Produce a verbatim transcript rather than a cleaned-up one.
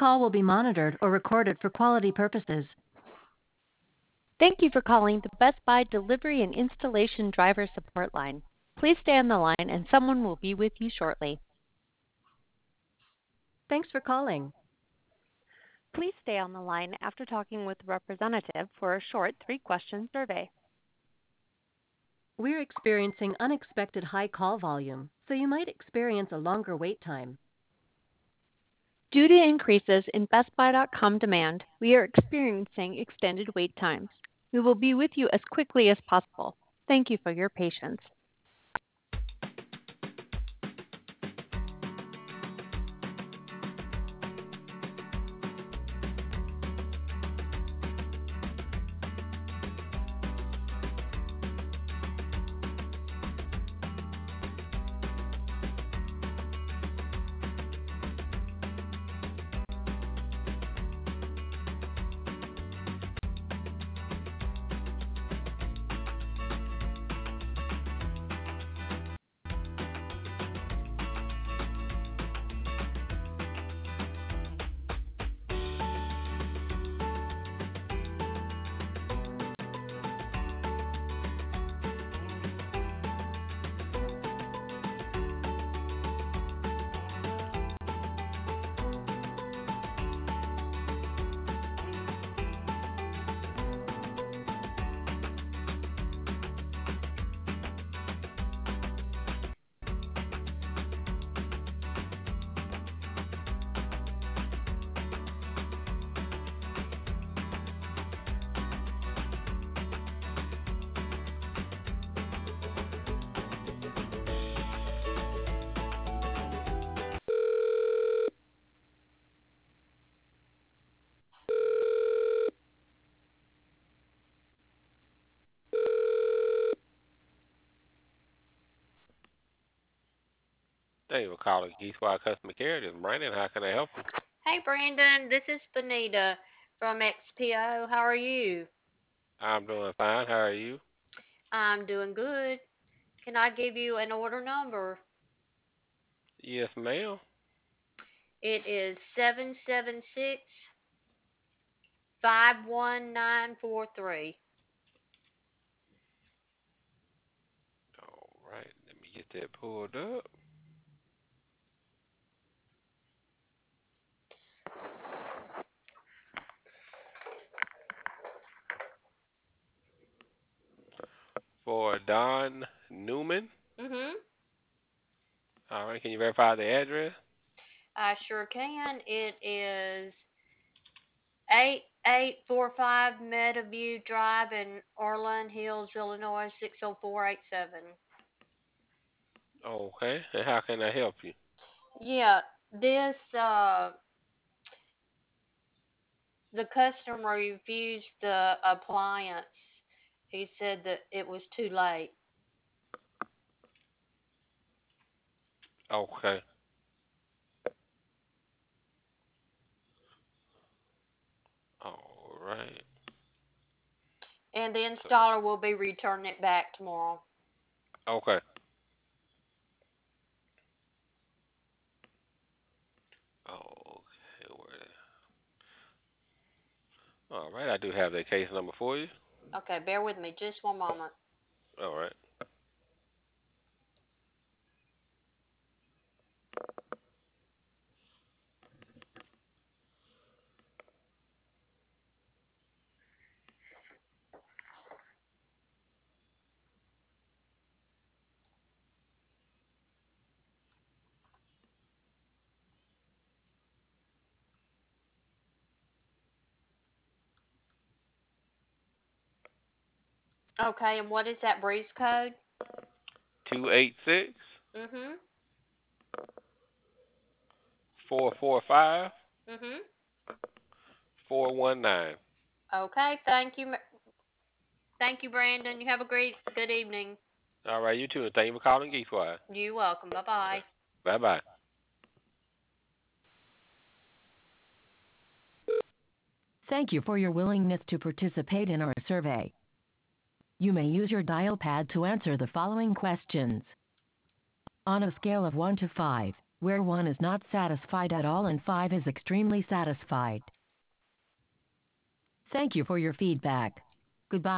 call will be monitored or recorded for quality purposes. Thank you for calling the Best Buy Delivery and Installation Driver Support Line. Please stay on the line and someone will be with you shortly. Thanks for calling. Please stay on the line after talking with a representative for a short three-question survey. We're experiencing unexpected high call volume, so you might experience a longer wait time. Due to increases in Best Buy dot com demand, we are experiencing extended wait times. We will be with you as quickly as possible. Thank you for your patience. Thank you for calling Geese Squad Customer Care. This is Brandon. How can I help you? Hey, Brandon. This is Benita from X P O. How are you? I'm doing fine. How are you? I'm doing good. Can I give you an order number? Yes, ma'am. It is seven seven six five one nine four three. All right. Let me get that pulled up. For Don Newman. Mhm. All right. Can you verify the address? I sure can. It is eight eight four five Meadowview Drive in Orland Hills, Illinois six oh four eight seven. Okay. And how can I help you? Yeah, this uh the customer refused the appliance. He said that it was too late. Okay. All right. And the So, installer will be returning it back tomorrow. okay. Okay. Where- All right. I do have that case number for you. Okay, bear with me just one moment. All right. Okay, and what is that breeze code? Two eight six Mhm. four four five Mhm. four one nine. Okay, thank you. Thank you, Brandon. You have a great good evening. All right. You too. And thank you for calling Geese Squad. You're welcome. All right. Bye-bye. Bye bye. Thank you for your willingness to participate in our survey. You may use your dial pad to answer the following questions. On a scale of one to five, where one is not satisfied at all and five is extremely satisfied. Thank you for your feedback. Goodbye.